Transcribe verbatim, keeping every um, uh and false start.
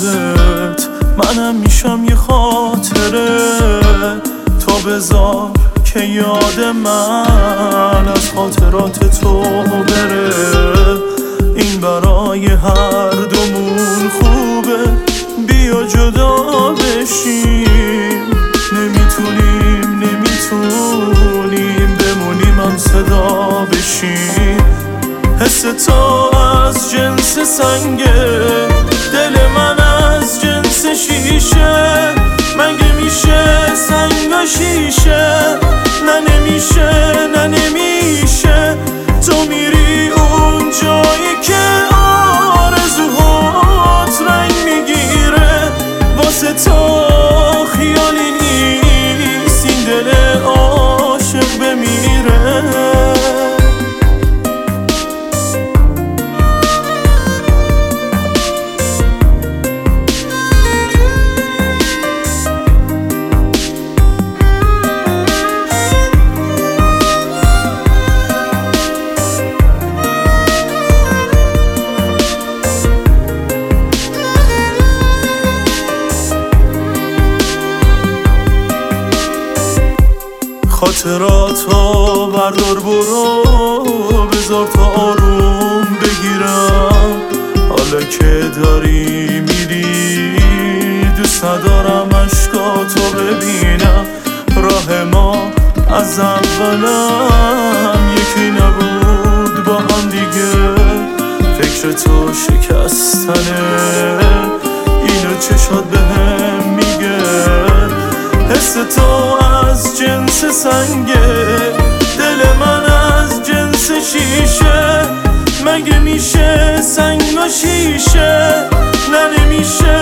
یادت منم میشم یه خاطره. تو بذار که یاد من از خاطرات تو بره. این برای هر دومون خوبه، بیا جدا بشیم. نمیتونیم نمیتونیم بمونیم هم صدا بشیم. حس تو از جنس سنگه، دل من از جنس شیشه. مگه میشه سنگ و شیشه؟ نه نمیشه نه نمیشه. تو میری اون جایی که آرزوهات رنگ میگیره. واسه تو خیالی نیست این دل عاشق بمیره. خاطراتو بردار برو، بذار تا آروم بگیرم. حالا که داری میری دوست ندارم عشقاتو ببینم. راه ما از اولم یکی نبود با هم دیگه. فکر تو شکستنه، اینو چشات بهم میگه. حس تو از جنس سنگه، دل من از جنس شیشه. مگه میشه سنگ و شیشه؟ نه نمیشه